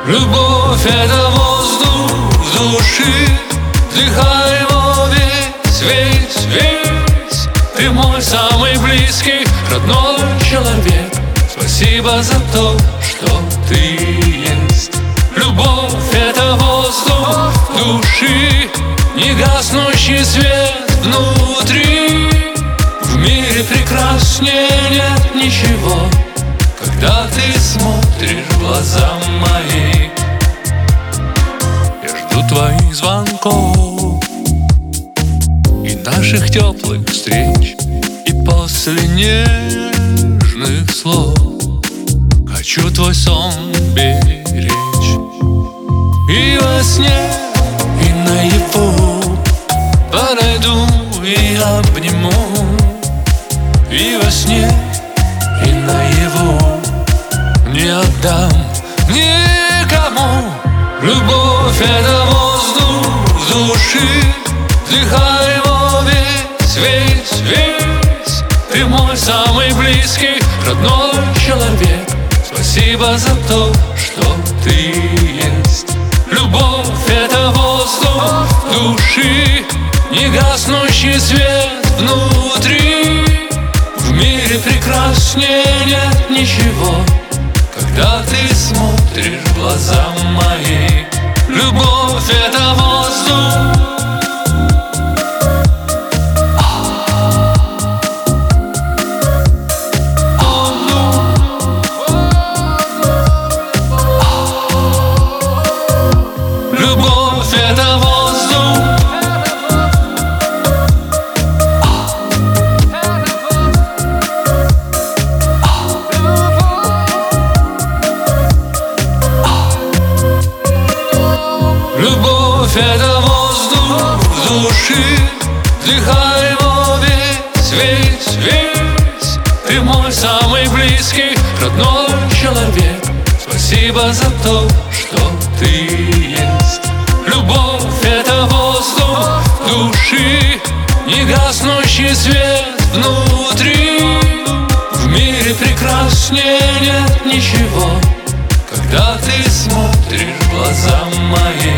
Любовь — это воздух души, вдыхай его весь, весь, весь. Ты мой самый близкий, родной человек. Спасибо за то, что ты есть. Любовь — это воздух души, негаснущий свет внутри. В мире прекраснее нет ничего, когда ты смотришь в глаза мои. Я жду твоих звонков и наших теплых встреч, и после нежных слов хочу твой сон беречь. И во сне, и наяву подойду и обниму. И во сне, и наяву не отдам никому. Любовь — это воздух души, вдыхай его весь, весь, весь. Ты мой самый близкий, родной человек. Спасибо за то, что ты есть. Любовь — это воздух души, негаснущий свет внутри. В мире прекраснее нет ничего, когда ты смотришь в глаза мои. Любовь — это воздух. Любовь — это воздух. Любовь — это воздух души, вдыхай его весь, весь, весь. Ты мой самый близкий, родной человек. Спасибо за то, что ты есть. Любовь — это воздух души, негаснущий свет внутри. В мире прекраснее нет ничего, когда ты смотришь в глаза мои.